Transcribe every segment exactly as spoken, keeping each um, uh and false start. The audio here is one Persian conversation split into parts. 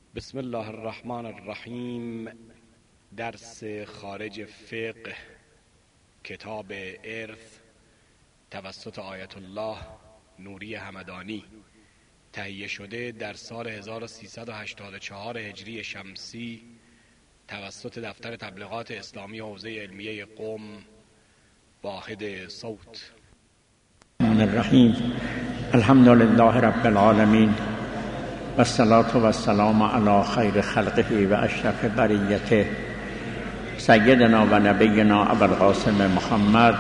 بسم الله الرحمن الرحیم. درس خارج فقه کتاب ارث توسط آیت الله نوری همدانی، تهیه شده در سال هزار و سیصد و هشتاد و چهار هجری شمسی توسط دفتر تبلیغات اسلامی حوزه علمیه قم، واحد صوت. الرحمن الرحیم. الحمد لله رب العالمین و الصلاة و السلام علی خیر خلقه و اشرف بریته سیدنا و نبینا ابوالقاسم محمد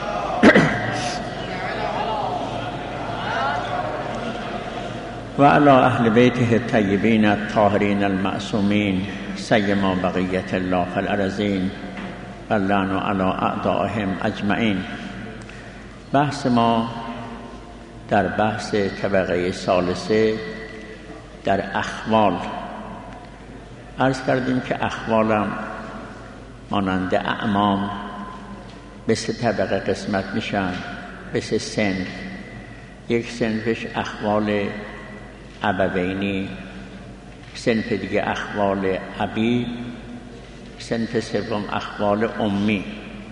و علی اهل بیته الطیبین الطاهرین المعصومین سیما بقیة الله فی الارضین و اللعن علی اعدائهم اجمعین. بحث ما در بحث طبقه ثالثه در اخوال. عرض کردیم که اخوالم مانند اعمام به سه طبقه قسمت میشن، به سه صنف. یک صنفش اخوال ابوینی، صنف دیگه اخوال ابی، صنف سوم اخوال امی.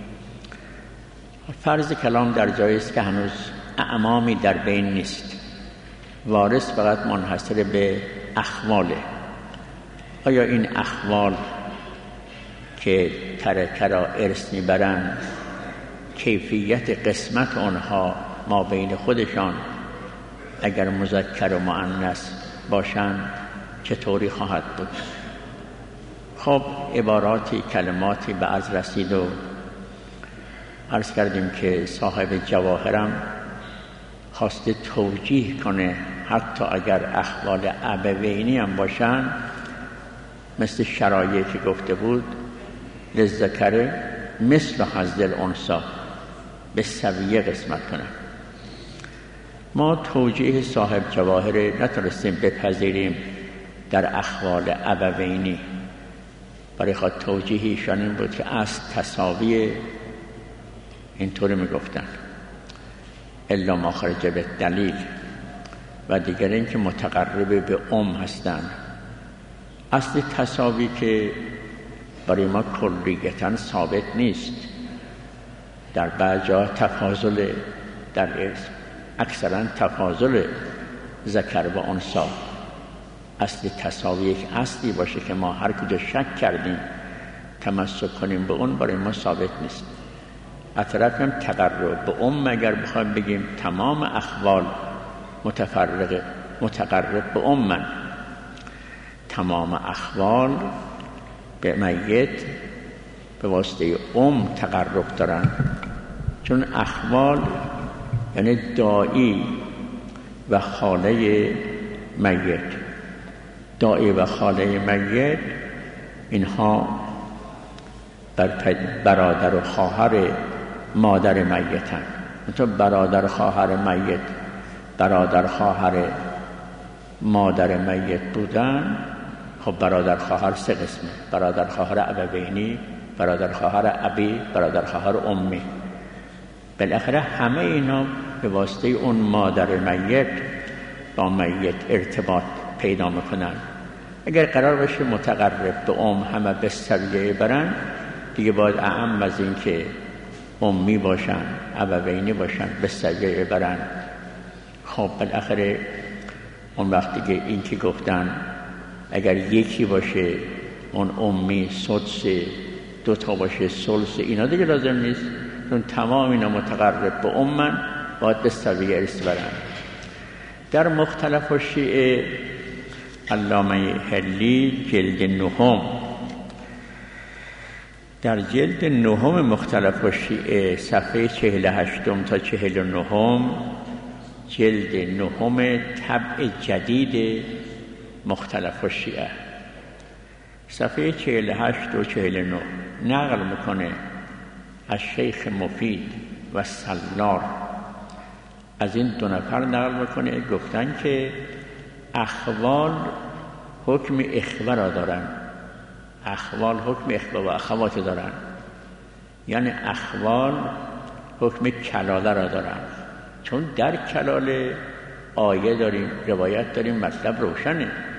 فرض کلام در جایی است که هنوز اعمامی در بین نیست، وارث فقط منحصر به اخواله. آیا این اخوال که ترکه را ارث میبرند کیفیت قسمت آنها ما بین خودشان اگر مذکر و مؤنث باشند چطوری خواهد بود؟ خب عباراتی کلماتی به عرض رسید و عرض کردیم که صاحب جواهرم خواسته توجیه کنه حتی اگر اخوال ابوینی هم باشن، مثل شرایعی که گفته بود للذکر مثل حظ الانثی، به سویه قسمت کنن. ما توجیه صاحب جواهر نتونستیم بپذیریم در اخوال ابوینی، برای خود توجیهیشان این بود که از تساوی اینطوری میگفتن الا ما خرج به دلیل، و دیگر این که متقرب به ام هستند. اصل تساوی که برای ما کلیتاً ثابت نیست، در بعض جا تفاضل، در اکثرا تفاضل ذکر و انثی. اصل تساوی یک اصلی باشه که ما هر کجا شک کردیم تمسک کنیم به اون، برای ما ثابت نیست. اطراف هم تقرب به ام اگر بخوایم بگیم تمام اخوال متفرقه متقرب به ام، تمام اخوال به میت به واسطه ام تقرب دارن، چون اخوال یعنی دایی و خاله میت. دایی و خاله میت اینها برادر و خواهر مادر میتن. تو برادر خواهر میت برادر خواهر مادر میت بودن، خب برادر خواهر سه قسمه: برادر خواهر ابوینی، برادر خواهر ابی، برادر خواهر امی. بالاخره همه اینا به واسطه اون مادر میت با میت ارتباط پیدا میکنن. اگر قرار باشه متقرب به ام همه به سویه برن، دیگه باید اعم از این که امی باشن ابوینی باشن به سویه برن. خب بالاخره اون وقت دیگه این که گفتن اگر یکی باشه اون امی سدس، دو تا باشه ثلث، اینا دیگه لازم نیست، چون تمام اینا متقرب به امن باید به سویه ارث برن. در مختلف الشیعه علامه حلی جلد نهم، در جلد نهم مختلف الشیعه صفحه چهل و هشتم تا چهل و نهم، جلد نهم طبع جدید مختلف الشیعه، صفحه چهل و هشت و چهل و نه نقل میکنه از شیخ مفید و سلار. از این دو نفر نقل میکنه، گفتن که اخوال حکم اخوه را دارن. اخوال حکم اخوه و اخوات دارن، یعنی اخوال حکم کلاله را دارن، چون در کلاله آیه داریم، روایت داریم، مطلب روشنه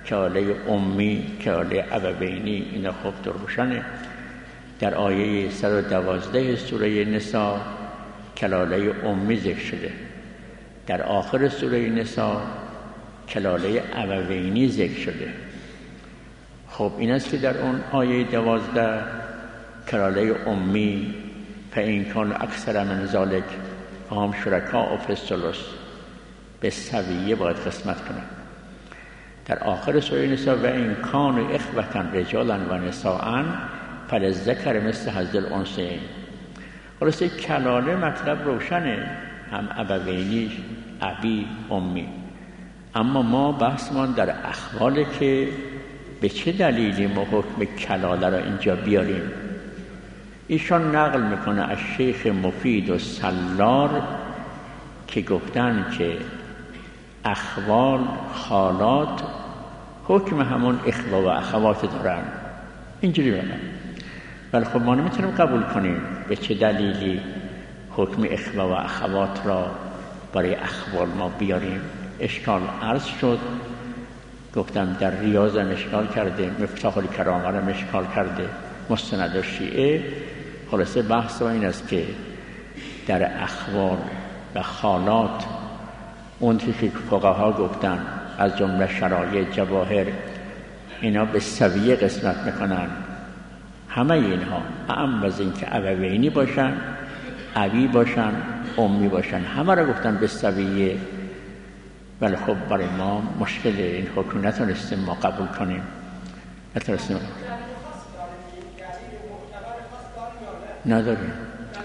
کلاله امی، کلاله ابوینی، اینا خوب در روشنه. در آیه صد و دوازده سوره نساء کلاله امی ذکر شده، در آخر سوره نساء کلاله ابوینی ذکر شده. خب این است که در اون آیه دوازده کلاله امی فإن کان اکثر من ذلک فهم شرکاء فی الثلث به سویه باید قسمت کنن. در آخر سوره نساء و این کان اخوة رجالا و نساء فللذکر مثل حظ الانثیین. خلاصه کلاله مطلب روشنه، هم ابوینی، ابی، امی. اما ما بحثمان در اخواله که به چه دلیلی ما حکم کلاله را اینجا بیاریم. ایشان نقل میکنه از شیخ مفید و سلار که گفتن که اخوال خالات حکم همون اخوه و اخوات دارن، اینجوری بگم. ولی خب ما نمیتونیم قبول کنیم به چه دلیلی حکم اخوه و اخوات را برای اخوال ما بیاریم. اشکال عرض شد، گفتم در ریاض هم اشکال کرده، مفتاح الکرامه هم اشکال کرده، مستند و شیعه. خلاصه بحث این است که در اخوال و خالات اون که فقها گفتن از جمله شرایط جواهر اینا به سویه قسمت میکنن، همه اینها اعم از این که ابوینی باشن، ابی باشن، امی باشن، همه را گفتن به سویه. ولی خب برای ما مشکل این حکم نتونستیم ما قبول کنیم، نتونستیم نداریم.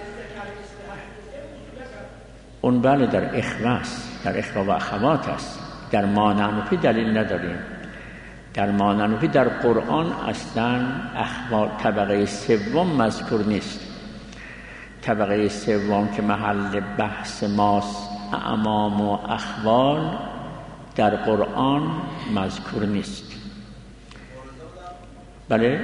اون بله در اخوه است، در اخوه و اخوات است. در مانعنفی دلیل نداریم. در مانعنفی در قرآن اصلا اخوال طبقه سوم مذکور نیست. طبقه سوم که محل بحث ماست، اعمام و اخوال، در قرآن مذکور نیست. بله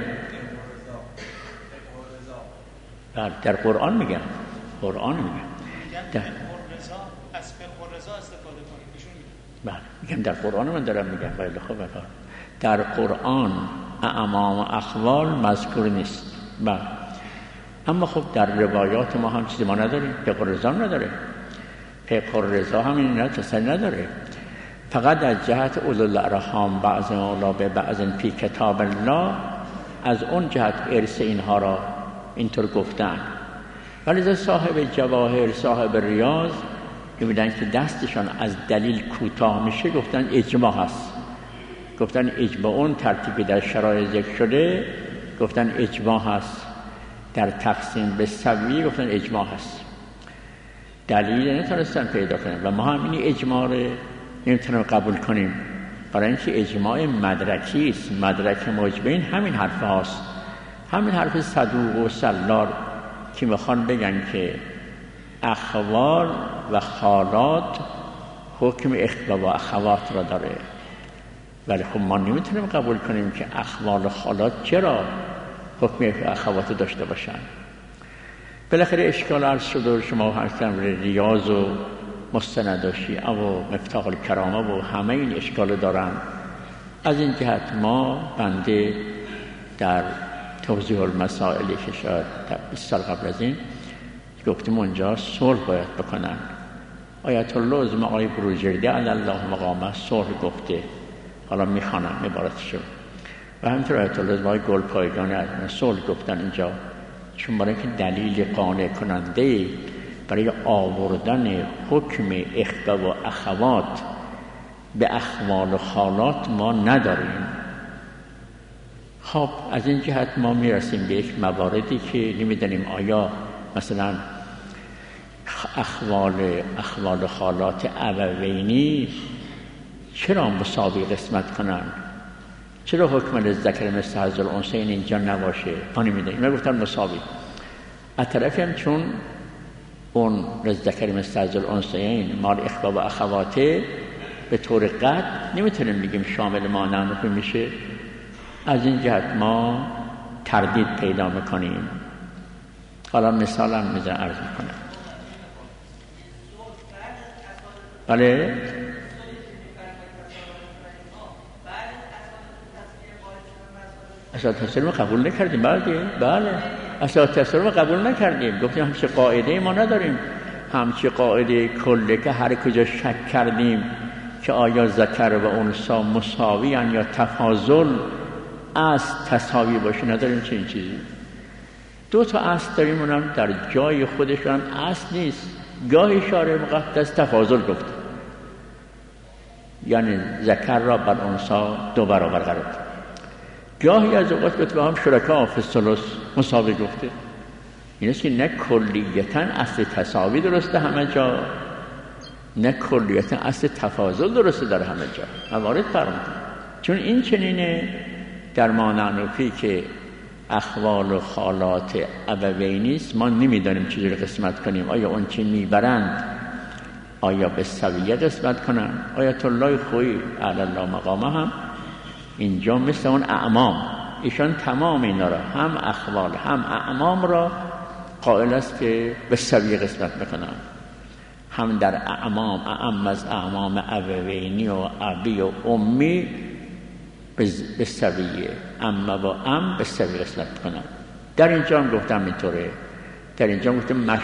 در قرآن میگم، قرآن میگم در از فقه رضا استفاده کنید ایشون بله میگم در قرآن من دارم میگم. بله خب در قرآن اعمام و اخوال مذکور نیست. بله اما خب در روایات ما هم چیزی ما نداریم، فقه رضا نداره، فقه رضا هم این تصریح نداره. فقط از جهت اولو الارحام بعض اولا به بعض فی کتاب الله، از اون جهت ارث اینها را اینطور گفتن. ولی صاحب جواهر، صاحب ریاض می‌بینن که دستشان از دلیل کوتاه میشه، گفتن اجماع هست. گفتن اجماع اون ترتیبی در شرایط ذکر شده، گفتن اجماع هست. در تقسیم به سویه گفتن اجماع هست. دلیل نتونستن پیدا کنن و ما هم این اجماع رو نمیتونیم قبول کنیم، برای اینکه اجماع مدرکی است. مدرک مجمعین همین حرف هاست، همین حرف صدوق و سلار که میخوان بگن که اخوال و خالات حکم اخوه و اخوات را داره. ولی خب ما نمیتونیم قبول کنیم که اخوال و خالات چرا حکم اخوات داشته باشن. بالاخره اشکال عرض شد و شما هستم ریاض و مستند و شیعه و مفتاح الکرامه و همه این اشکال دارن. از این جهت ما بنده در توضیح المسائلی که شاید بیست سال قبل از این گفتیم اونجا صلح باید بکنن. آیت الله عظمه آقای بروجردی علی الله مقامه صلح گفته، حالا میخوانم عبارتشو. و همینطور آیت الله عظمه آقای گلپایگانی صلح گفتن اینجا، چون برای که دلیل قانع کننده برای آوردن حکم اخوه و اخوات به اخوال و خالات ما نداریم. خب از این جهت ما میرسیم به یک مواردی که نمیدونیم آیا مثلا اخوال اخوال خالات ابوینی چرا مساوی قسمت کنن، چرا حکم للذکر مثل حظ الانثیین اینجا نباشه. ما نمیدونیم، ما گفتن مساوی. از طرفی هم چون اون للذکر مثل حظ الانثیین مال اخوه و اخواته به طور قطع نمیتونیم بگیم شامل مانعنفی میشه. از این جهت ما تردید پیدا میکنیم. حالا مثالم میزن عرض میکنم. بله اساتید تسلیم قبول نکردیم. بله بله اساتید تسلیم قبول نکردیم، گفتیم همچه قاعده ما نداریم، همچه قاعده کله که هر کجا شک کردیم که آیا ذکر و انثی مساوی ان یا تفاضل اصل تساوی باشه نداریم. چه این چیزی دو تا اصل داریم، اونم در جای خودشون اصل نیست. گاهی شارع مقدس تفاضل گفت، یعنی ذکر را بر انثی دو برابر قرار داد. گاهی از اوقات گفت هم شرکا فی الثلث مساوی گفته. این است که نه کلیتا اصل تساوی درسته همه جا، نه کلیتا اصل تفاضل درسته در همه جا. موارد فرمود چون این چنینه در مانعنفی که اخوال و خالات ابوینی است، ما نمیدانیم چجوری قسمت کنیم. آیا اون چی میبرند آیا به سویه قسمت کنن؟ آیت الله خویی علی الله مقامه هم اینجا مثل اون اعمام، ایشان تمام اینا را هم اخوال هم اعمام را قائل است که به سویه قسمت میکنن. هم در اعمام اعم از اعمام ابوینی و ابی و امی به سویه، اما و ام به سویه قسمت کنن. در اینجا هم گفتم اینطوره، در اینجا گفتم مش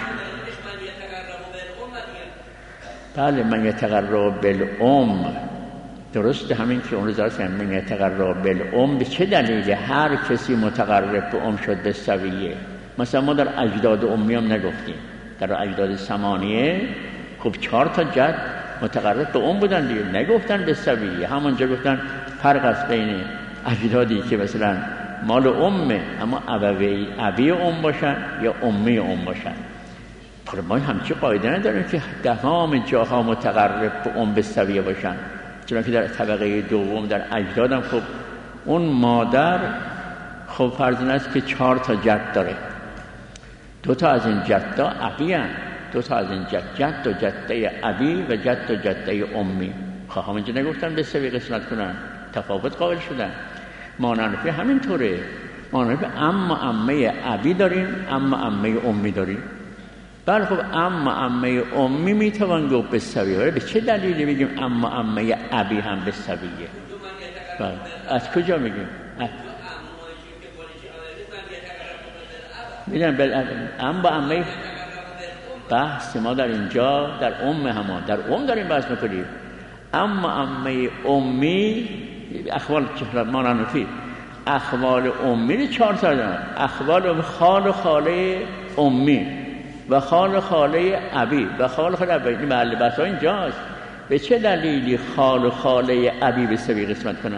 بله من یتقرب بالام، درسته همین که اون روز هستن من یتقرب بالام. به چه دلیل هر کسی متقرب به ام شد به سویه؟ مثلا ما در اجداد امی هم نگفتیم، در اجداد ثمانیه خب چهار تا جد متقرب به ام بودن دیگه، نگفتن به سویه. همونجا گفتن فرق است بین اجدادی که مثلا مال امه اما ابوی ابی ام باشن یا امی ام باشن. پر ما همچی قاعده نداریم که تمام جاها متقرب به ام به سویه باشن، چون که در طبقه دوم در اجدادم خب اون مادر خب فرض این است که چهار تا جد داره، دو تا از این جدا ابی هن، دو تا از این جد جد و جده ابی و جد و جده امی. خب همینجا نگفتن به سویه قسمت کنن، تفاوت قائل شدن. مانعنفی همینطوره، مانعنفی اما امه ابی داریم اما امه امی داریم. بله خب اما امه امی میتوان گفت به سویه، به چه دلیلی میگیم اما امه ابی هم به سویه؟ بله از کجا میگیم؟ میدونم بل اما امه بحث ما در اینجا در ام همان در ام داریم بحث میکنیم. اما امه امی اخوال مانعنفی اخوال امی چهار تا دارن، اخوال خال و خاله امی و خال و خاله ابی و خال و خاله ابی. محل بحث اینجاست. به چه دلیلی خال و خاله ابی به سویه قسمت کنن؟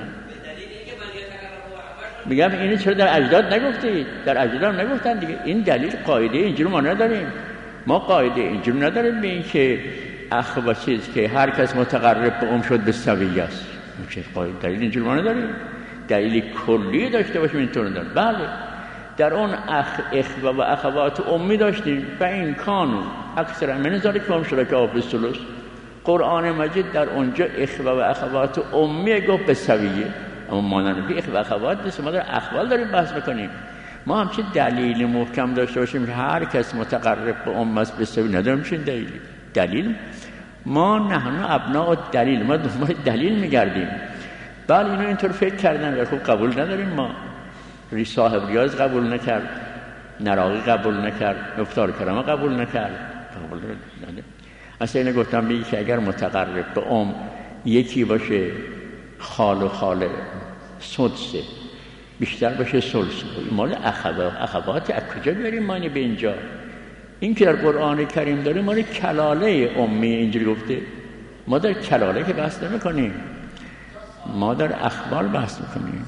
میگم اینو چرا در اجداد نگفتید؟ در اجداد هم نگفتن دیگه. این دلیل قاعده اینجوری ما نداریم، ما قاعده اینجوری نداریم به این که اخوا چیز که هر کس متقرب به ام شد به سویه است. چه قاعده دلیل اینجوری ما نداریم، دلیل کلی داشته باشیم اینطور نداریم. بله در اون اخ اخوه و اخوات امی داشتیم و این کانون اکثر من ذالک هم شرکا فی الثلث. قرآن مجید در اونجا اخوه و اخوات امی گفت به سویه، اما مانعنفی اخوه و اخوات نیست. ما در اخوال داریم بحث میکنیم. ما همچین دلیل محکم داشته باشیم که هر کس متقرب به ام است به سویه نداریم. چین دلیلی دلیل ما نحن ابناء دلیل، ما دنبال دلیل میگردیم. بله اینا اینطور فکر کردن و خوب قبول نداریم. ما ری صاحب ریاض قبول نکرد، نراقی قبول نکرد، مفتار کرامه قبول نکرد، قبول نداره. اصلا اینه گفتم بگی که اگر متقرب به ام یکی باشه خال و خاله سدسه، بیشتر باشه سلسه، مال اخوات اخوات از کجا بیاریم ما اینه به اینجا؟ این که در قرآن کریم داریم مال کلاله امی اینجوری گفته. ما در کلاله که بحث نمی کنیم، ما در اخبار بحث میکنیم.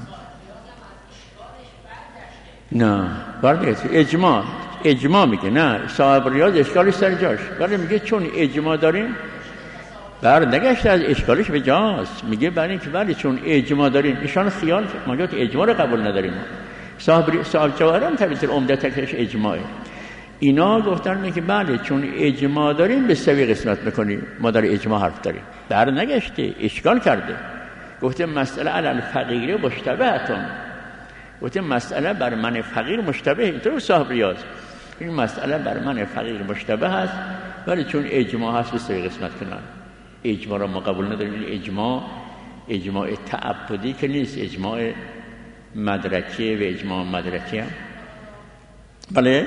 نه برده اجماع اجماع میگه نه صاحب ریاض اشکالش سر جاش، ولی میگه چون اجماع داریم بر نگشت از اشکالش به جاست. میگه برای اینکه ولی چون اجماع داریم ایشان خیال ما گفت اجماع رو قبول نداریم. صاحب صاحب جواهر هم طبیعت عمده تکش اجماعه. اینا گفتن میگه بله چون اجماع داریم به سویه قسمت میکنیم، ما در اجماع حرف داریم. بر نگشته اشکال کرده، گفته مسئله علی الفقیر مشتبهتون، گفته مسئله بر من فقیر مشتبه. اینطور صاحب ریاض این مسئله بر من فقیر مشتبه هست، ولی چون اجماع هست به سویه قسمت کنن. اجماع را ما قبول نداریم. این اجماع اجماع تعبدی که نیست، اجماع مدرکی و اجماع مدرکی هم. بله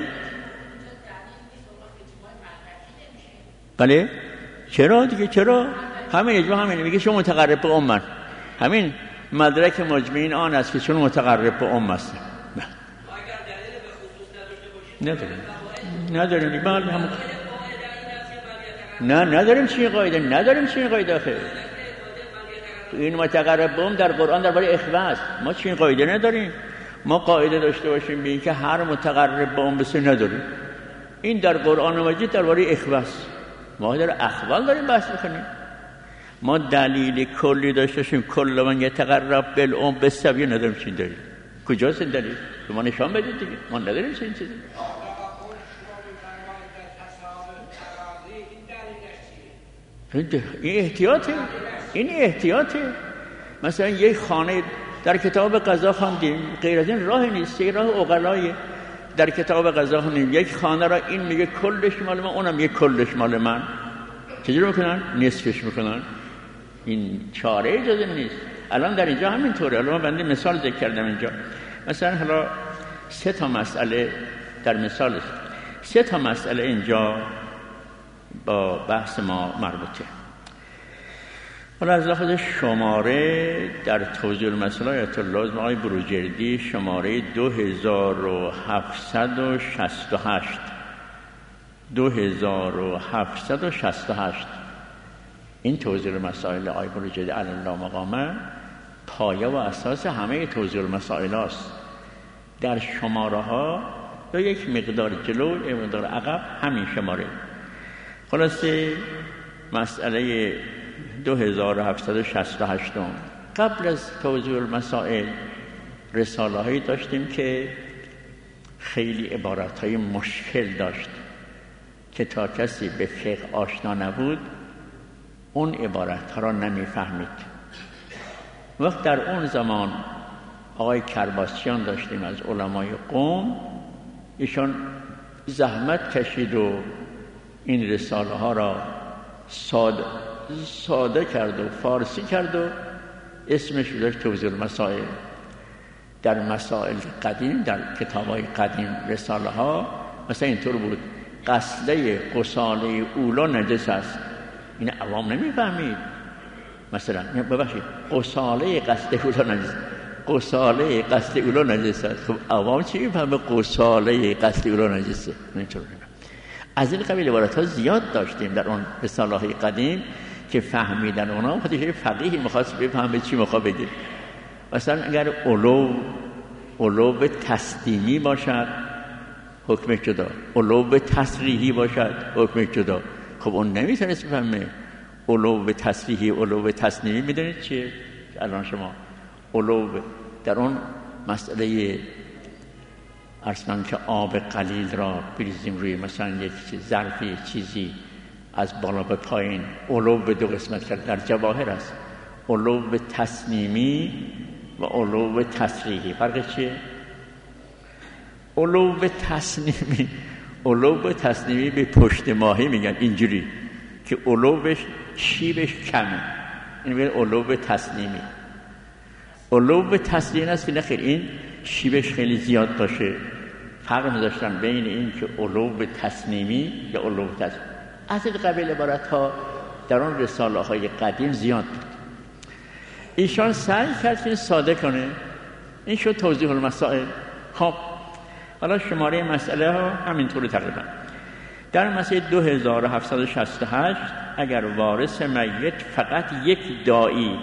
بله چرا دیگه؟ چرا؟ همین اجماع همین میگه چون متقرب به ام، همین مدرک مجمعین آن است که چون متقرب به ام است. نداریم نداریم بله هم نه نداریم چی قاعده نداریم چی قاعده آخه این متقرب به ام در قرآن درباره اخوه است. ما چی قاعده نداریم. ما قاعده داشته باشیم به این که هر متقرب به ام بسه نداریم. این در قرآن مجید درباره اخوه است. ما در اخوال داریم بحث می‌کنیم. ما دلیل کلی داشته باشیم کل من یتقرب بالام بسویه نداریم. چی داریم؟ کجاست این دلیل؟ به ما نشان بدید دیگه. ما نداریم چی این چیزی. این احتیاطه. این احتیاطه. مثلا یک خانه در کتاب قضا خواندیم، غیر از این راه نیست، یه راه عقلایه. در کتاب قضا خواندیم یک خانه را این میگه کلش مال من، اونم میگه کلش مال من. چجوری میکنن؟ نصفش میکنن. این چاره اجازه نیست. الان در اینجا همینطوره. الان من بنده مثال ذکر کردم اینجا. مثلا حالا سه تا مسئله در مثال سه تا مسئله اینجا با بحث ما مربوطه. حالا از لحاظ شماره در توضیح المسائل آیت الله آقای بروجردی شماره دو هزار و هفتصد و شصت و هشت دو هزار و هفتصد و شصت و هشت این توضیح المسائل آقای بروجردی علی الله مقامه پایه و اساس همه توضیح المسائل است. در شماره ها یا یک مقدار جلو یا مقدار عقب همین شماره. خلاصه مسئله دو هزار و هفتصد و شصت و هشت قبل از توضیح المسائل رساله هایی داشتیم که خیلی عبارت های مشکل داشت که تا کسی به فقه آشنا نبود اون عبارت ها را نمیفهمید. وقت در اون زمان آقای کرباسیان داشتیم از علمای قوم، ایشان زحمت کشید و این رساله ها را ساده, ساده کرد و فارسی کرد و اسمش داشت توضیح المسائل. در مسائل قدیم در کتاب های قدیم رساله ها مثلا اینطور بود: غسله غساله اولا نجس است. این عوام نمیفهمید. مثلا ببخشید غساله غسله اولا نجس غساله غسل اولا نجس است. خب عوام چی میفهمه غساله غسل اولا نجسه؟ اینطور. از این قبیل عبارت ها زیاد داشتیم در اون رساله های قدیم که فهمیدن اونا خودش فقیهی میخواست بفهمه چی میخواد بگه. مثلا اگر علو علو تسلیمی باشد حکم جدا، علو تصریحی باشد حکم جدا. خب اون نمیتونست بفهمه علو تصریحی علو تسلیمی. میدونید چیه الان شما علو در اون مسئله ارسلان که آب قلیل را بریزیم روی مثلا یک ظرفی چیزی از بالا به پایین، علو به دو قسمت کرد در جواهر است: علو تصمیمی و علو تصریحی. فرقش چیه؟ علو تصمیمی علو تصمیمی به پشت ماهی میگن اینجوری که علوش شیبش کمه، این میگن علو تصمیمی. علو تصریحی است که نخیر این شیبش خیلی زیاد باشه. فرق می‌ذاشتن بین این که علو تصمیمی یا علو تصریحی. از این قبیل عبارت ها در اون رساله های قدیم زیاد بود. ایشان سعی کرد که ساده کنه. این شد توضیح المسائل. خب حالا شماره مسئله ها همینطوری تقریبا. در مسئله دو هزار و هفتصد و شصت و هشت اگر وارث میت فقط یک داعی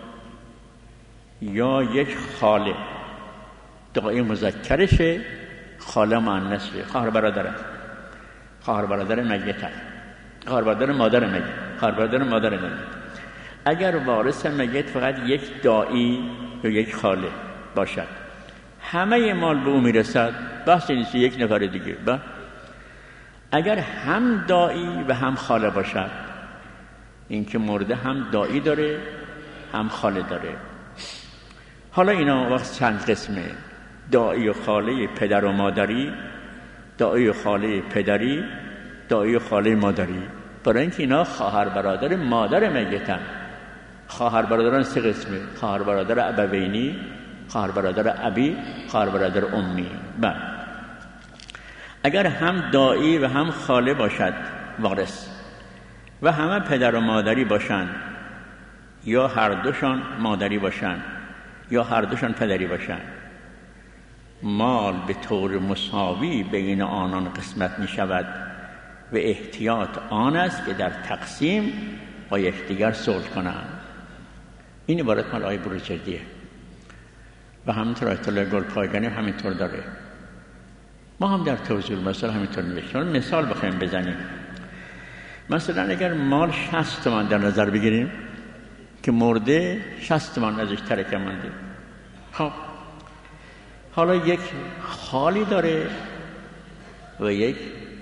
یا یک خاله، داعی مذکرشه، خاله مؤنثه، خواهر برادر خواهر برادر میت، خواهر برادر مادر میت، خواهر برادر مادر میت. اگر وارث میت فقط یک داعی یا یک خاله باشد، همه مال به او میرسد، بحث نیست یک نفر دیگه. با اگر هم داعی و هم خاله باشد، این که مرده هم داعی داره هم خاله داره. حالا اینا وقت چند قسمه: داعی و خاله پدر و مادری، داعی و خاله پدری، داعی و خاله مادری. برای اینکه اینا خواهر برادر مادر میتن. خواهر برادران سه قسمه: خواهر برادر ابوینی، خواهر برادر ابی، خواهر برادر امی. بله. اگر هم دایی و هم خاله باشد وارث و همه پدر و مادری باشند یا هر دوشان مادری باشند یا هر دوشان پدری باشند، مال به طور مساوی بین آنان قسمت می شود و احتیاط آن است که در تقسیم با یکدیگر صلح کنند. این عبارت مال آیه بروجردیه و همینطور آیت الله گلپایگانی همینطور داره. ما هم در توضیح المثل همینطور نوشتیم. مثال بخوایم بزنیم، مثلا اگر مال شصت تومان در نظر بگیریم که مرده شصت تومان ازش ترکه مونده، خب حالا یک خالی داره و یک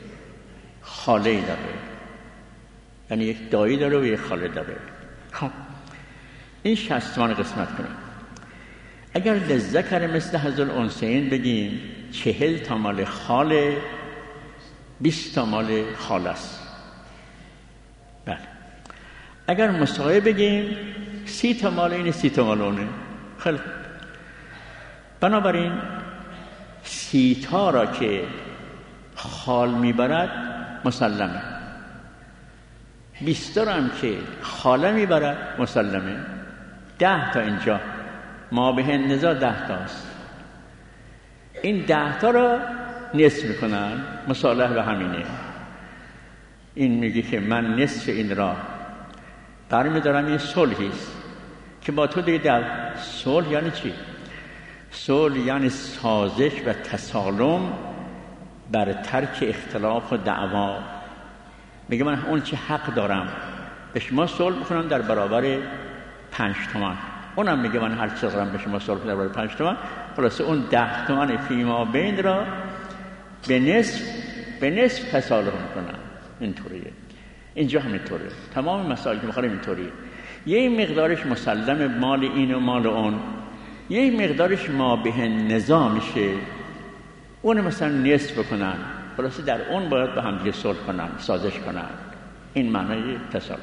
خاله داره، یعنی یک دایی داره و یک خاله داره. خب این شصت تومان قسمت کنیم. اگر للذکر مثل حظ الانثیین بگیم، چهل تا مال خاله، بیست تا مال خاله است. بله. اگر مساوی بگیم، سی تا مال اینه، سی تا مال اونه. خیلی. بنابراین سی تا را که خال میبرد مسلمه، بیست تا را هم که خاله میبرد مسلمه. ده تا اینجا ما به نزا ده تاست. این ده تا را نصف میکنن، مصالح به همینه. این میگه که من نصف این را برمیدارم، این صلحیست که با تو دیگه در صلح یعنی چی؟ صلح یعنی سازش و تسالم بر ترک اختلاف و دعوا. میگه من اون چه حق دارم به شما صلح میکنم در برابر پنج تومن، اونم میگه من هر چه دارم به شما صلح در برابر پنج تومن. خلاصه اون ده تومن فیما بین را به نصف به نصف تسالم میکنم. اینطوریه. اینجا همینطوره. تمام مسائل که میخوام اینطوریه. یه مقدارش مسلم مال این و مال اون، یه مقدارش ما به نظام میشه، اون مثلا نصف بکنن. خلاصه در اون باید با هم دیگه صلح کنن، سازش کنن. این معنی تسالم.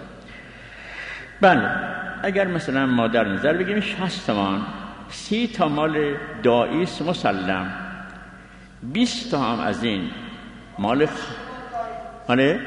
بله. اگر مثلا ما در نظر بگیریم شصت تومان، سی تا مال داییست مسلم، بیست تا هم از این مال خ... مال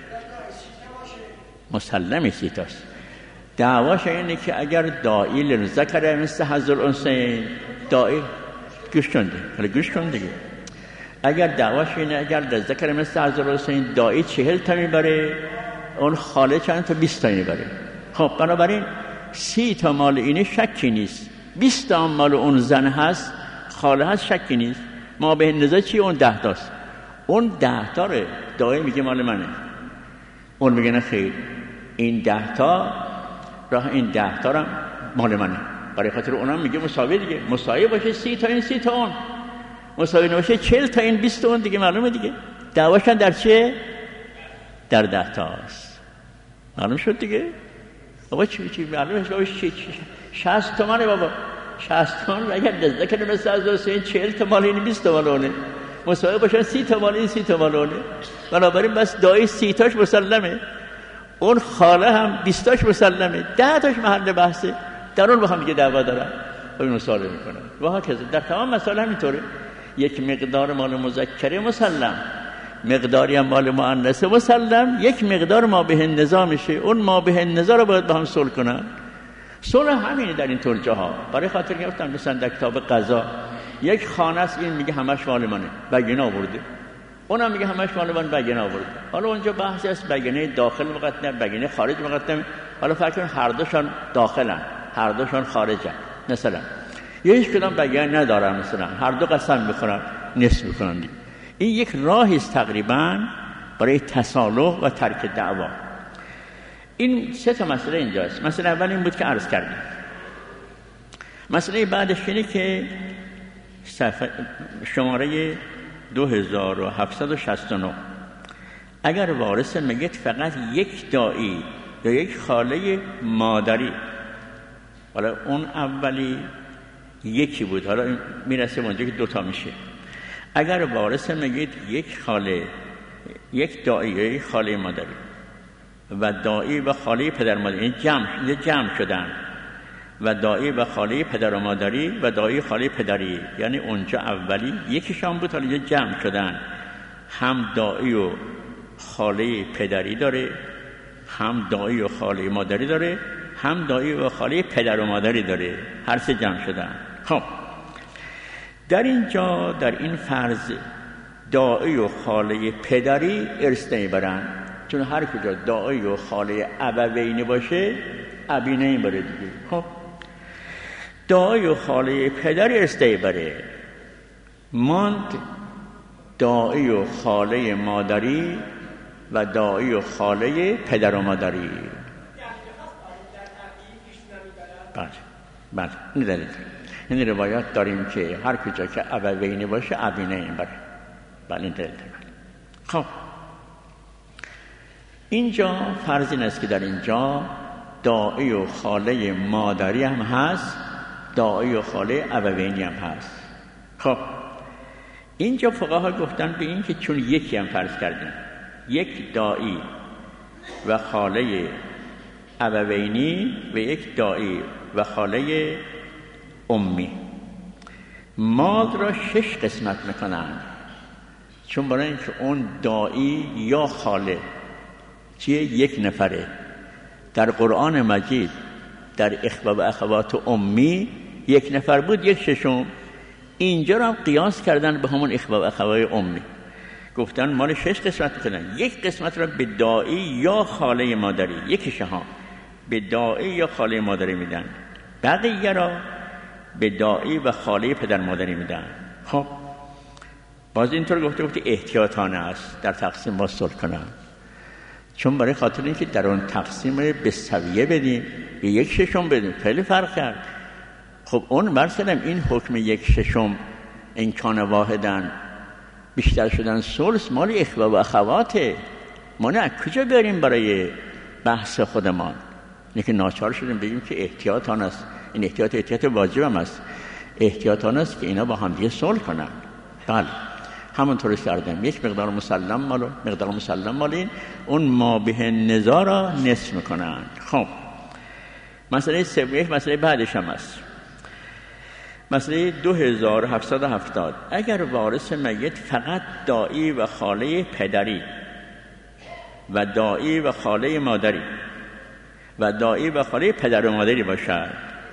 مسلم سی تاست. دعواش اینه که اگر دایی للذکر مثل حظ الانثیین، دایی گوش کنده حالا گوش کن دیگه، اگر دعواش اینه اگر للذکر مثل حظ الانثیین دایی چهل تا میبره، اون خاله چند تا بیست تا میبره. خب بنابراین سی تا مال اینه شکی نیست، بیست تا مال اون زن هست، خاله هست، شکی نیست. ما به نظر چی؟ اون ده تاست. اون ده تا رو دایی میگه مال منه، اون میگه نه خیر، این ده تا راه این ده تا هم مال منه. برای خاطر اونم میگه مساوی دیگه. مساوی باشه سی تا این سی تا اون، مساوی نباشه چهل تا این بیست تا اون دیگه. معلومه دیگه دعواشن در چه؟ در ده تاست. معلوم شد دیگه. بابا چی چی معلومه؟ بابا چی چی شصت تومنه بابا، شصت تومن. و اگر دزدکه مثل از حسین چهل تا مال این بیست تا مال اونه، مساوی باشن سی تا مال این سی تا مال اونه. بنابراین بس دایی سی تاش مسلمه، اون خاله هم بیست تاش مسلمه، ده تاش محل بحثه. در اون با هم دیگه دعوا دارن و این مصالحه میکنن. و هكذا در تمام مسائل همینطوره. یک مقدار مال مذکره مسلم، مقداری هم مال مؤنث مسلم، یک مقدار ما به النزاع میشه. اون ما به النزاع رو باید با هم صلح کنن. صلح همینه در این طور جاها. برای خاطر گفتم مثلا در کتاب قضا یک خانه است، این میگه همش مال منه، بگینه آورده، اونم میگه همش مال من، بگینه آورده. حالا اونجا بحثی است بگینه داخل مقدم، بگینه خارج مقدم. حالا فکر کن هر دوشان داخلن، هر دوشان خارجن. مثلا یا هیچ کدام بگینه ندارن، مثلا هر دو قسم میخورن، نصف میکنن. این یک راهی است تقریبا برای تصالح و ترک دعوا. این سه تا مسئله اینجاست. مسئله اول این بود که عرض کردیم. مسئله بعدش اینه که صفحه شماره دو هزار و هفتصد و شصت و نه، اگر وارث میگه فقط یک دایی یا یک خاله مادری، حالا اون اولی یکی بود، حالا میرسه اونجا که دوتا میشه. اگر وارث میگه یک خاله، یک دایی یا یک خاله مادری و دایی و خاله پدر مادری، این جمع جمع شدن و دایی و خاله پدر و مادری و دایی خاله پدری. یعنی اونجا اولی یکیشان بود، حالا اینجا جمع شدن. هم دایی و خاله پدری داره، هم دایی و خاله مادری داره، هم دایی و خاله پدر و مادری داره، هر سه جمع شدن. خب در اینجا در این فرض دایی و خاله پدری ارث نمیبرن، چون هر کجا دایی و خاله ابوینی باشه ابی نمیبره دیگه. خب دایی و خاله پدری ارث نمیبره، ماند دایی و خاله مادری و دایی و خاله پدر و مادری. بله بله این دلیل. این روایات داریم که هر کجا که ابوینی باشه ابی نمیبره. بله این دلیل. خب اینجا فرض این است که در اینجا دایی و خاله مادری هم هست، دایی و خاله ابوینی هم هست. خب اینجا فقها گفتن به این که چون یکی هم فرض کردن، یک دایی و خاله ابوینی و یک دایی و خاله امی، مال را شش قسمت میکنن، چون برای اینکه اون دایی یا خاله چیه یک نفره. در قرآن مجید در اخوه و اخوات امی یک نفر بود، یک ششم. اینجا را قیاس کردن به همون اخوه و اخوات امی، گفتن مال شش قسمت میکنن، یک قسمت را به دایی یا خاله مادری، یکیش ها به دایی یا خاله مادری میدن، بقیه را به دایی و خاله پدر مادری میدن. خب باز اینطور گفته گفته احتیاطانه است در تقسیم با صلح کنن، چون برای خاطر اینکه در اون تقسیم به سویه بدیم، به یک ششم بدیم، خیلی فرق کرد. خب اون مثلا این حکم یک ششم امکان واحدن بیشتر شدن ثلث مال اخوه و اخواته، ما نه کجا بریم برای بحث خودمان؟ اینه که ناچار شدیم بگیم که احتیاطان است. این احتیاط احتیاط واجب هم است، احتیاطان است که اینا با هم دیگه صلح کنن. بله همونطور کردم، یک مقدار مسلم مال مقدار مسلم مال این اون ما به نزاع را نصف میکنن. خب مسئله سوم، مسئله بعدش هم است، مسئله دو هزار و هفتصد و هفتاد. اگر وارث میت فقط دایی و خاله پدری و دایی و خاله مادری و دایی و خاله پدر و مادری باشد،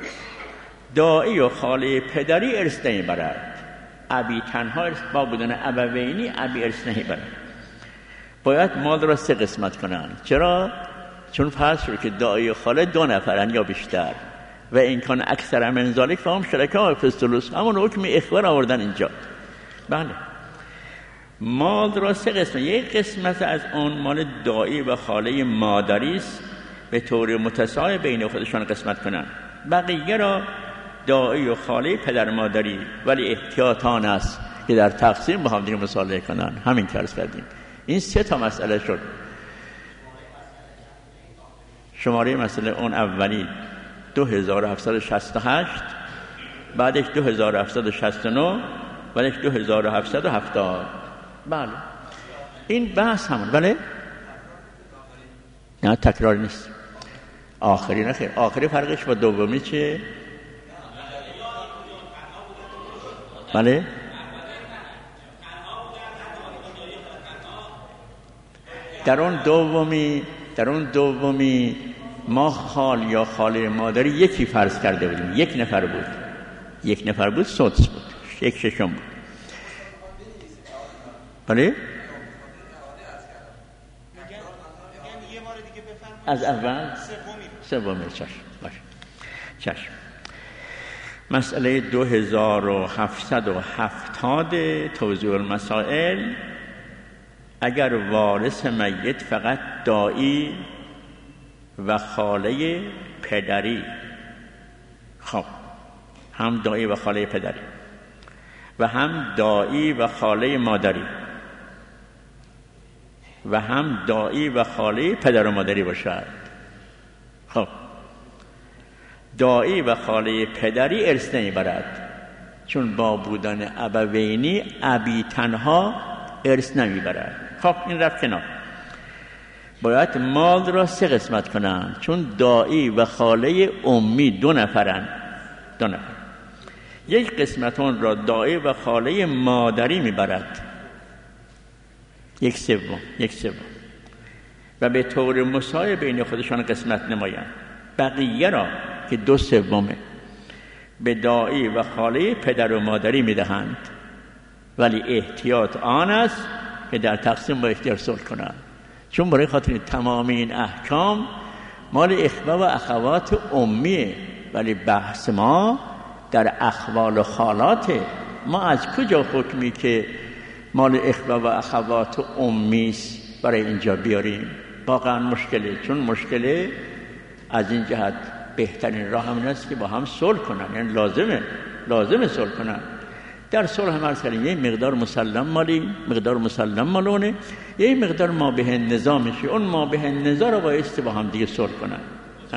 دایی و خاله پدری ارث نمیبرد. ابی تنها ارث با بودن ابوینی ابی ارث نمیبرد، باید مال را سه قسمت کنن. چرا؟ چون فرض شد که دایی و خاله دو نفرن یا بیشتر و این کان اکثر من ذالک فهم شرکا فی الثلث، همون حکم اخوه آوردن اینجا. بله مال را سه قسمت، یک قسمت از اون مال دایی و خاله مادری است به طور متساوی بین خودشان قسمت کنن، بقیه را دایی و خاله پدر مادری، ولی احتیاطان است که در تقسیم با هم دیگه مصالحه کنن. همین که عرض کردیم. این سه تا مسئله شد. شماره مسئله اون اولی دو هزار و هفتصد و شصت و هشت، بعدش دو هزار و هفتصد و شصت و نه، بعدش دو هزار و هفتصد و هفتاد. بله این بحث همون. بله نه تکرار نیست. آخری نخیر، آخری فرقش با دومی چه؟ بله در اون دومی در اون دومی ما خال یا خاله مادری یکی فرض کرده بودیم، یک نفر بود، یک نفر بود، سدس بود، یک ششم بود. بله از اول سومی چشم باشه چشم. مسئله دو هزار و هفتصد و هفتاد توضیح المسائل. اگر وارث میت فقط دایی و خاله پدری، خب هم دایی و خاله پدری و هم دایی و خاله مادری و هم دایی و خاله پدر و مادری باشد، خب دایی و خاله پدری ارث نمیبرد، چون با بودن ابوینی ابی تنها ارث نمیبرد. خب این رفت کنار. باید مال را سه قسمت کنن، چون داعی و خاله امی دو نفرن. دو نفر یک قسمت اون را داعی و خاله مادری میبرد، یک سوم یک سوم و به طور مساوی بین خودشان قسمت نمایند. بقیه را که دو سومه به داعی و خاله پدر و مادری میدهند، ولی احتیاط آن است که در تقسیم با اختیار صلح کنند، چون برای خاطر تمام این احکام مال اخوه و اخوات امیه، ولی بحث ما در اخوال و خالاته. ما از کجا حکمی که مال اخوه و اخوات امیست برای اینجا بیاریم؟ واقعا مشکله، چون مشکله از این جهت بهترین راه همین است که با هم صلح کنن، یعنی لازمه لازمه صلح کنن. در صلح هم هر یه مقدار مسلم مالی، مقدار مسلم مالونه، یه مقدار ما به نظام میشه، اون ما به نظام رو بایستی با هم دیگه صلح کنن. این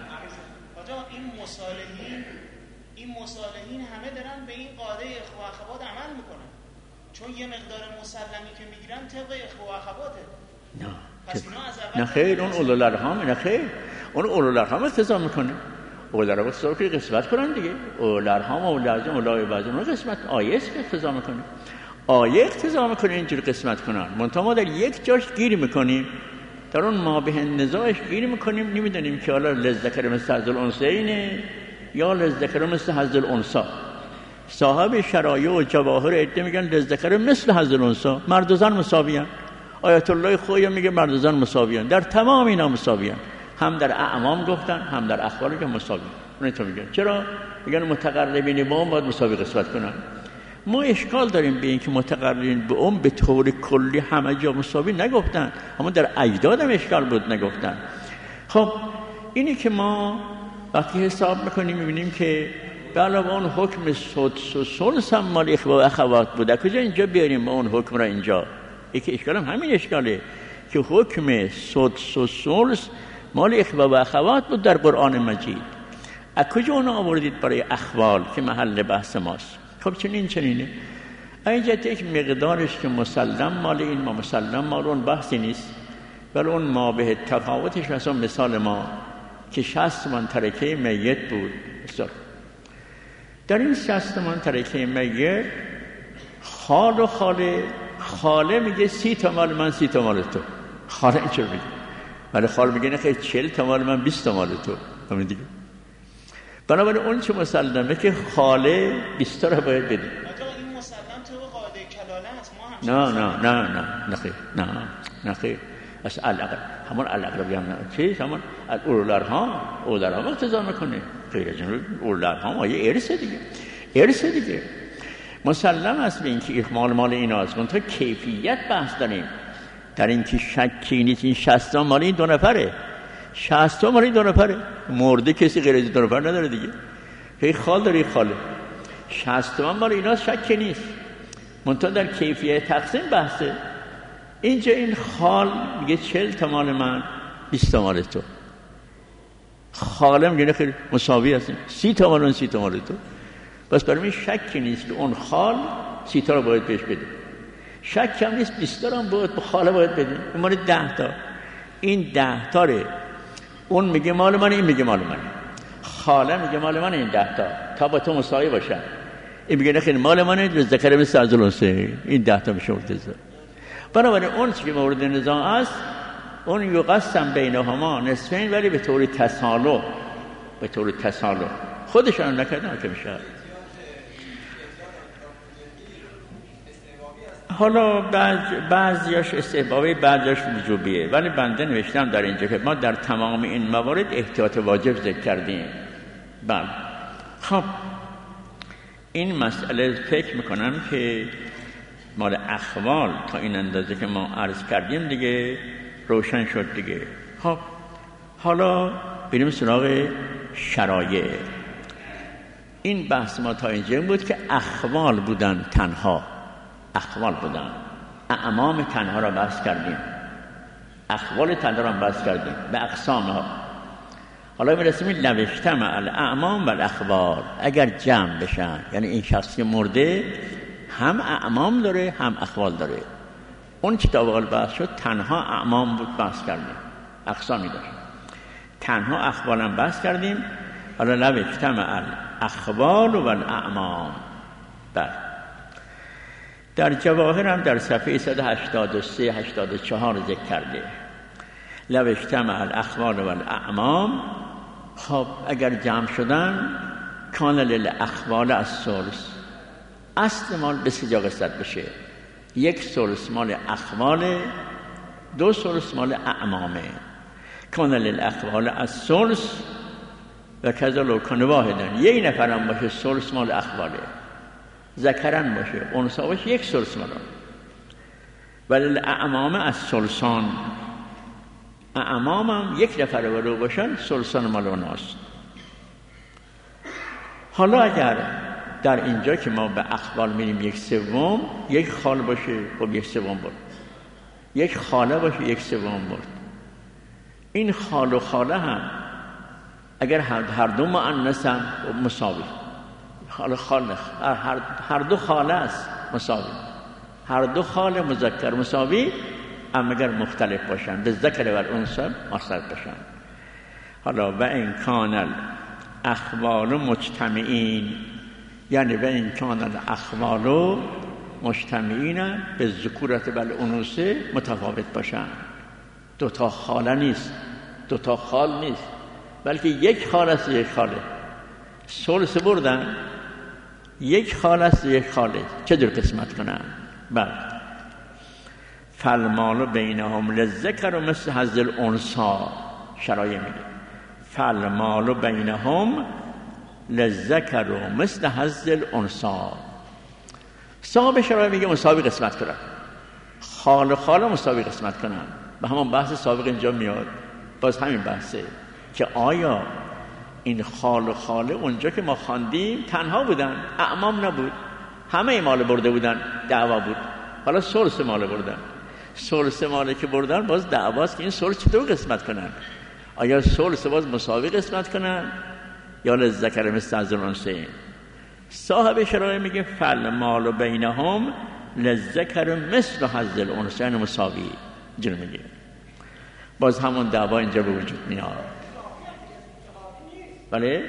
مصالحین این مصالحین همه دارن به این قاعده اخوه و اخوات عمل میکنن، چون یه مقدار مسلمی که میگیرن طبق اخوه و اخواته. نه پس اینا از اول نه خیر، اون اولوالارحام نه خیر، اون اولوالارحام اقتضا میکنه. اولوالارحام اقتضا که قسمت کنن دیگه، اولوالارحام و لازم اولای بعضی اون قسمت آیه است که اقتضا میکنه، آیه اقتضا میکنه اینجوری قسمت کنن. منتها ما در یک جاش گیر میکنیم، در اون ما به نزاعش گیر میکنیم، نمیدونیم که حالا للذکر مثل حظ الانثیین یا للذکر مثل حظ الانثی. صاحب شرایع و جواهر عده میگن للذکر مثل حظ الانثی، مرد و زن مساویان. آیت الله خویی میگه مرد و زن مساویان، در تمام اینا مساویان، هم در اعمام گفتن هم در اخوال که مساویان. اون تو میگن چرا؟ میگن متقربین به اون باید مساوی قسمت کنن. ما اشکال داریم به این که متقربین به اون به طور کلی همه جا مساوی نگفتن، اما در اجداد هم اشکال بود نگفتن. خب اینی که ما وقتی حساب میکنیم میبینیم که به علاوه اون حکم سدس و ثلث هم مال اخوه و اخوات بوده، کجا اینجا بیاریم اون حکم را اینجا؟ یکی اشکال هم همین اشکاله که حکم سدس و ثلث مال اخوه و اخوات بود در قرآن مجید. از کجا اون آوردید برای اخوال که محل بحث ماست؟ خب چنین چنینه اینجا یک مقدارش که مسلم مال این ما مسلم مال اون بحثی نیست، ولی اون ما به تفاوتش مثلا مثال ما که شصت من ترکه میت بود. بسیار در این شصت من ترکه میت خال و خاله، خاله میگه سی تا مال من سی تا مال تو، خاله اینجور میگه، ولی خال میگه نه خیلی چل تا مال من بیست تا مال تو. همین دیگه بنابراین اون چه مسلمه که خاله بیست تا رو باید بده. این مسلم تو قاعده کلاله است، ما هم نه نه نه نه نه خیر نه نه خیر از الاقل همون الاقل هم نه چیز همون اولوالارحام اولوالارحام اقتضا میکنه، غیر از این اولوالارحام آیه ارث دیگه، ارث دیگه مسلم است به اینکه اخمال مال ایناست. منتها کیفیت بحث داریم در اینکه شکی نیست این شصت تا مال این دو نفره، شصت تا مال این دو نفره، مرده کسی غیر از دو نفر نداره دیگه، هی خال داره خاله، شصت تا مال ایناست شکی نیست. منتها در کیفیت تقسیم بحثه. اینجا این خال میگه چل تا مال من بیست تا مال تو، خاله میگه خیلی مساوی هستیم، سی تا مال من سی تا مال تو. بس برای من شکی نیست که اون خال سی تا رو باید بهش بده، شک هم نیست بیست تا هم باید به خاله باید بده. این مال ده تا، این ده تا ره اون میگه مال من، این میگه مال من، خاله میگه مال من این ده تا تا با تو مساوی باشن، این میگه نخیر مال منه ذکر مثل حظ الانثیین، این ده تا میشه مرتضی. بنابراین اون چیزی که مورد نزاع است اون یقسم بینهما نصفین، ولی به طور تسالی، به طور تسالی خودشان نکردن که میشه. حالا بعض بعضیاش استحبابی بعضیاش وجوبیه، ولی بنده نوشتم در اینجا که ما در تمام این موارد احتیاط واجب ذکر کردیم. بله خب این مسئله فکر میکنم که مال اخوال تا این اندازه که ما عرض کردیم دیگه روشن شد دیگه. خب حالا بریم سراغ شرایع. این بحث ما تا اینجا بود که اخوال بودن تنها، اخوال بودن، اعمام تنها را بحث کردیم، اخوال تنها را بحث کردیم به اقسام ها. حالا میرسیم این لوجتمع الاعمام و الاخوال، اگر جمع بشن، یعنی این شخصی مرده هم اعمام داره هم اخوال داره، اون کتاب اول بحث شد تنها اعمام بود بحث کردیم، اقسامی داشت، تنها اخوالم بحث کردیم. حالا لو اجتمع الاخوال و الاعمام. بله در جواهر هم در صفحه صد و هشتاد و سه هشتاد و چهار ذکر کرده لو اجتمع الاخوال و الاعمام. خب اگر جمع شدن کان للاخوال از ثلث، اصل مال به سه جا قسمت بشه، یک ثلث مال اخوال، دو ثلث مال اعمامه. کان للاخوال از ثلث و کذا لو کان واحدن، یک نفرم باشه ثلث مال اخواله، ذکرن باشه انثی باشه یک ثلث مال، ولی الاعمام از ثلثان، اعمام هم یک نفر ولو باشن ثلثان مال اوناست. حالا اگر در اینجا که ما به اخوال میریم یک سوم، یک خال باشه خب یک سوم برد، یک خاله باشه یک سوم برد. این خال و خاله هم اگر هر دو مؤنث هم مساوی، خال خال هر هر دو خاله است مساوی، هر دو خال مذکر مساوی، اما اگر مختلف باشن به ذکر و الانثی مختلف باشن. حالا و ان کان الاخوال مجتمعین، یعنی و ان کان الاخوال مجتمعین به ذکورت و الانوثه متفاوت باشن. دو تا خاله نیست، دو تا خال نیست، بلکه یک خال است یک خاله. ثلث بردن یک خال است یک خاله، چه جور قسمت کنن؟ بله فالمال بینهم للذکر مثل حظ الانثی. شرایع میگه فالمال بینهم للذکر مثل حظ الانثی. صاحب شرایع میگه مساوی قسمت کنن، خال خال مساوی قسمت کنن. به همون بحث سابق اینجا میاد، باز همین بحثه که آیا این خال و خاله اونجا که ما خواندیم تنها بودن، اعمام نبود، همه مال برده بودن، دعوا بود. حالا ثلث مال بردن، ثلث مال که بردن باز دعواست که این ثلث چطور قسمت کنن؟ آیا ثلث باز مساوی قسمت کنن یا للذکر مثل حظ الانثیین؟ صاحب شرایع میگه فالمال بینهم للذکر مثل حظ الانثیین مساوی. جلو میگه باز همون دعوا اینجا به وجود میاد. بله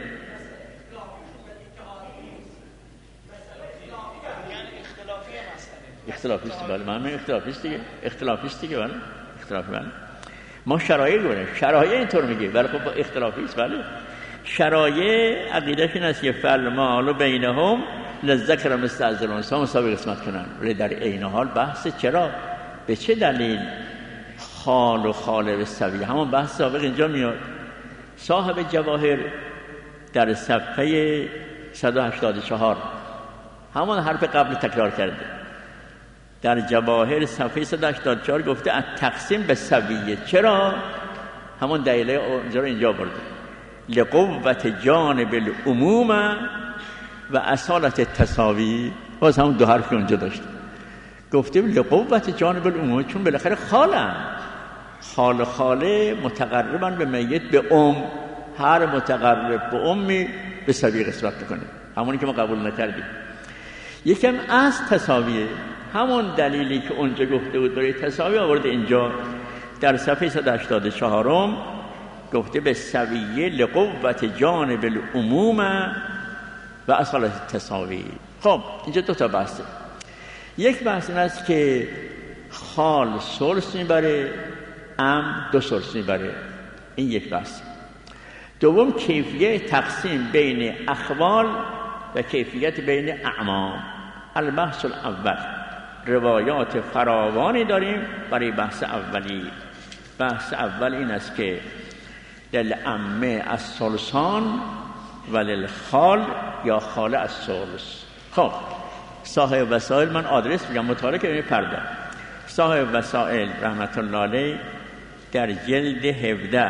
اختلافیست، بله من اختلافیست دیگه، اختلافیست دیگه، بله اختلافی، بله ما شرایع گونه شرایع اینطور میگه، ولی خب اختلافیست. بله شرایع عقیدهش این است که فالمال بینهم للذکر مثل حظ الانثی مساوی قسمت کنن، ولی در عین حال بحث چرا، به چه دلیل خال و خاله به سویه، همون بحث سابق اینجا میاد. صاحب جواهر در صفحه صد و هشتاد و چهار همون حرف قبل تکرار کرده. در جواهر صفحه صد و هشتاد و چهار گفته از تقسیم به سویه. چرا؟ همون دلیل اونجا رو اینجا برده، لقوت جانب العموم و اصالت تساوی. باز همون دو حرفی اونجا داشته، گفتیم لقوت جانب العموم، چون بالاخره خالم خال خاله متقربن به میت به ام، هر متقرب به امی به سویه قسمت میکنه، همونی که ما قبول نکردیم. یکم از تساویه، همون دلیلی که اونجا گفته بود برای تساوی آورده اینجا در صفحه صد و هشتاد و چهار گفته به سویه لقوت جانب العموم و اصالت تساوی. خب اینجا دو تا بحثه، یک بحث این است که خال ثلث میبره، ام دو ثلث میبره، این یک بحث. دوم کیفیت تقسیم بین اخوال و کیفیت بین اعمام. البحث الاول، روایات فراوانی داریم برای بحث اولی. بحث اول این است که للعمه از ثلثان و للخال یا خاله از ثلث. خب صاحب وسائل، من آدرس میگم مطالعه کنید پرده. صاحب وسائل رحمت الله علیه در جلد هفده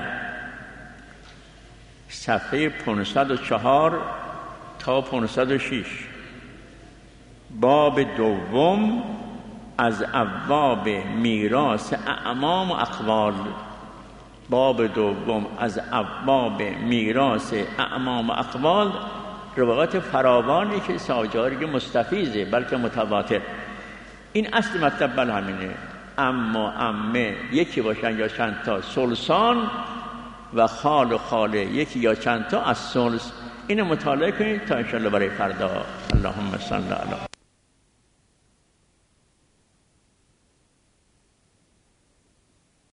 صفحه پانصد و چهار تا پانصد و شش باب دوم از ابواب میراث اعمام و اقوال، باب دوم از ابواب میراث اعمام و اقوال، روایات فراوانی که ساجاری که مستفیضه بلکه متواتر. این اصل مطلب بل همینه، اما عمه یکی باشن یا چند تا ثلثان و خال و خاله یکی یا چند تا از ثلث. اینو مطالعه کنید تا انشاءالله برای فردا. اللهم صل علی